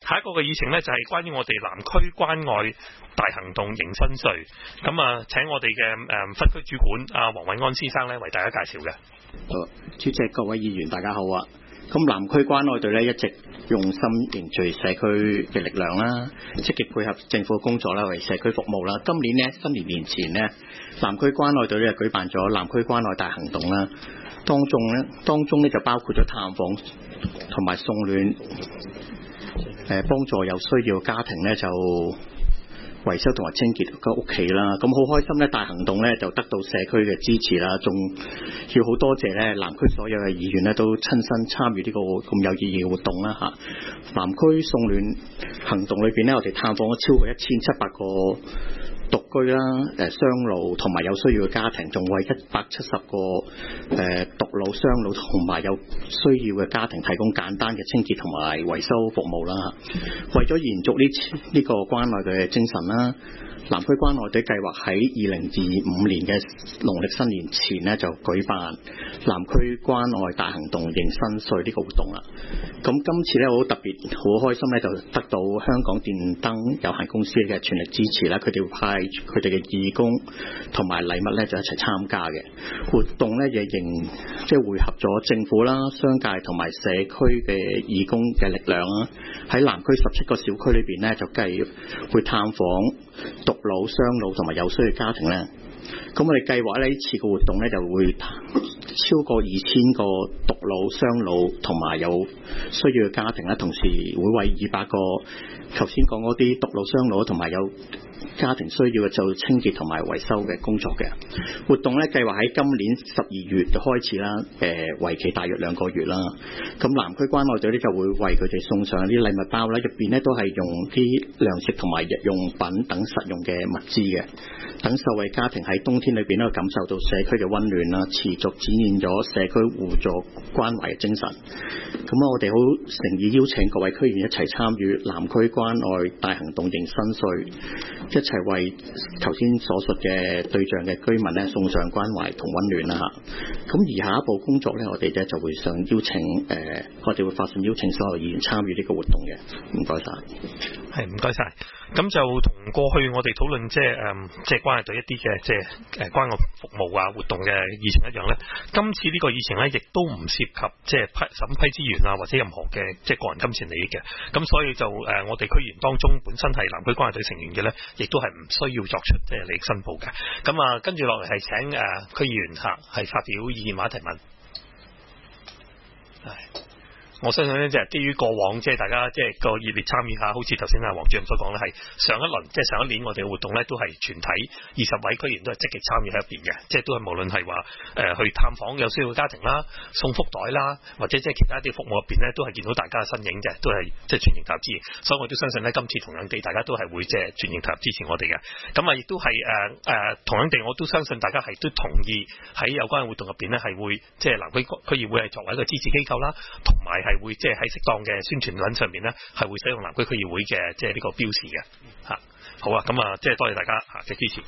下一個嘅議程呢，就係關於我哋南區關愛大行動迎新歲，咁啊請我哋嘅分區主管阿黃偉安先生呢，為大家介紹嘅。 主席、各位議員大家好啊！咁南區關愛隊呢，一直用心凝聚社區嘅力量啦，積極配合政府工作啦，為社區服務啦。今年呢，新年前呢，南區關愛隊呢舉辦咗南區關愛大行動啦，當中呢就包括咗探訪同埋送暖，幫助有需要嘅家庭呢就維修同埋清潔個屋企啦，咁好開心咧！大行動咧就得到社區嘅支持啦，仲要好多謝咧南區所有嘅議員咧都親身參與呢個咁有意義嘅活動啦嚇。南區送暖行動裏邊咧，我哋探訪咗超過1700個獨居啦、雙老同埋有需要嘅家庭，仲為170個獨老、雙老同埋有需要嘅家庭提供簡單嘅清潔同埋維修服務啦。為咗延續呢個關愛嘅精神啦，南區關愛隊計劃喺2025年嘅農曆新年前呢，就舉辦南區關愛大行動迎新歲呢個活動啦。咁今次咧好特別，好開心咧，就得到香港電燈有限公司嘅全力支持啦。佢哋會派佢哋嘅義工同埋禮物咧，就一齊參加嘅活動咧，亦即係匯合咗政府啦、商界同埋社區嘅義工嘅力量啦。喺南區17個小區裏邊咧，就計會探訪獨老、雙老同埋有需要家庭咧。咁我哋計劃呢次個活動咧，就會超過2000個獨老、雙老同埋有需要嘅家庭啦，同時會為200個頭先講嗰啲獨老、雙老同埋有家庭需要嘅做清潔同埋維修嘅工作嘅活動咧，計劃喺今年12月就開始啦，為期大約2個月啦。咁南區關愛隊咧就會為佢哋送上啲禮物包啦，入邊咧都係用啲糧食同埋日用品等實用嘅物資嘅，等受惠家庭喺冬天裏邊咧感受到社區嘅溫暖啦，持續展現咗社區互助關懷嘅精神。咁我哋好誠意邀請各位區議員一齊參與南區關愛大行動迎新歲，一齊為頭先所述嘅對象嘅居民咧送上關懷同溫暖啦嚇。咁而下一步工作咧，我哋咧就會想邀請我哋會發信邀請所有議員參與呢個活動嘅。唔該晒。 係唔該晒。咁就同過去我哋討論即係關愛隊一啲嘅關愛服務啊活動嘅議程一樣咧，今次呢個議程咧亦都唔涉及即係審批資源啊或者任何嘅即係個人金錢利益嘅。咁所以就我哋區議員當中本身係南區關愛隊成員嘅咧，亦都係唔需要作出即係利益申報嘅。咁啊，跟住落嚟係請區議員係發表意見或者提問。我相信咧，即係基於過往即係大家即係個熱烈參與下，好似頭先黃主任所講咧，係上一年我哋嘅活動咧，都係全體20位區議員都係積極參與喺入邊嘅，即係都係無論係話去探訪有需要嘅家庭啦、送福袋啦，或者即係其他啲服務入邊咧，都係見到大家嘅身影嘅，都係即係全營投入支持。所以我都相信咧，今次同樣地，大家都係會即係全營投入支持我哋嘅。咁啊，亦都係同樣地，我都相信大家係都同意喺有關嘅活動入邊咧，係會即係南區區議會係作為一個支持機構啦，同埋係會即係喺適當嘅宣傳品上面咧，係會使用南區區議會嘅即係呢個標示嘅嚇。好啊，咁啊，即係多謝大家嘅支持。